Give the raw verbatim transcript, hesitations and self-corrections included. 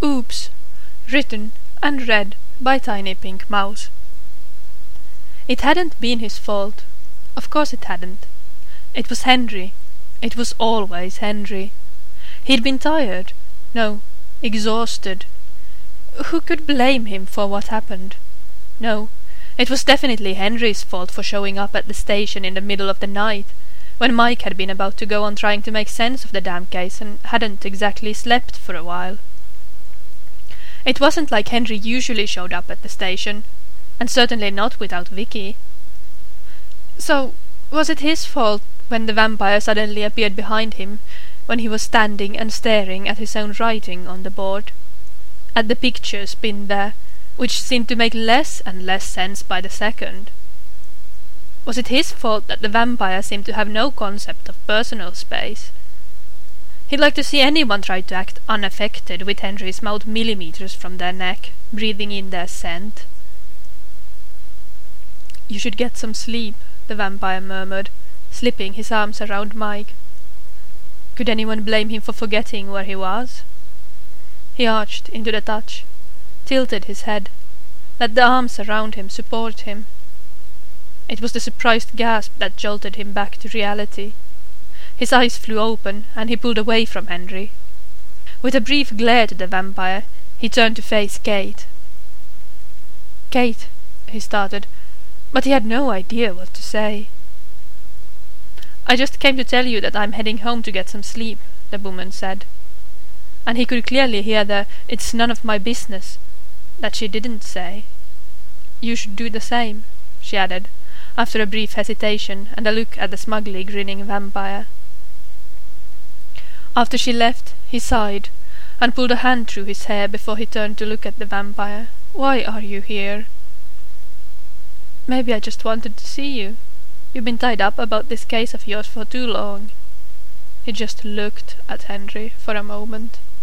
Oops. Written and read by Tiny Pink Mouse. It hadn't been his fault. Of course it hadn't. It was Henry. It was always Henry. He'd been tired. No, exhausted. Who could blame him for what happened? No, it was definitely Henry's fault for showing up at the station in the middle of the night, when Mike had been about to go on trying to make sense of the damn case and hadn't exactly slept for a while. It wasn't like Henry usually showed up at the station, and certainly not without Vicky. So, was it his fault when the vampire suddenly appeared behind him, when he was standing and staring at his own writing on the board? At the pictures pinned there, which seemed to make less and less sense by the second. Was it his fault that the vampire seemed to have no concept of personal space? He'd like to see anyone try to act unaffected with Henry's mouth millimeters from their neck, breathing in their scent. "You should get some sleep," the vampire murmured, slipping his arms around Mike. Could anyone blame him for forgetting where he was? He arched into the touch, tilted his head, let the arms around him support him. It was the surprised gasp that jolted him back to reality. His eyes flew open, and he pulled away from Henry. With a brief glare to the vampire, he turned to face Kate. "Kate," he started, but he had no idea what to say. "I just came to tell you that I'm heading home to get some sleep," the woman said. And he could clearly hear the "it's none of my business" that she didn't say. "You should do the same," she added, after a brief hesitation and a look at the smugly grinning vampire. After she left, he sighed, and pulled a hand through his hair before he turned to look at the vampire. "Why are you here?" "Maybe I just wanted to see you. You've been tied up about this case of yours for too long." He just looked at Henry for a moment.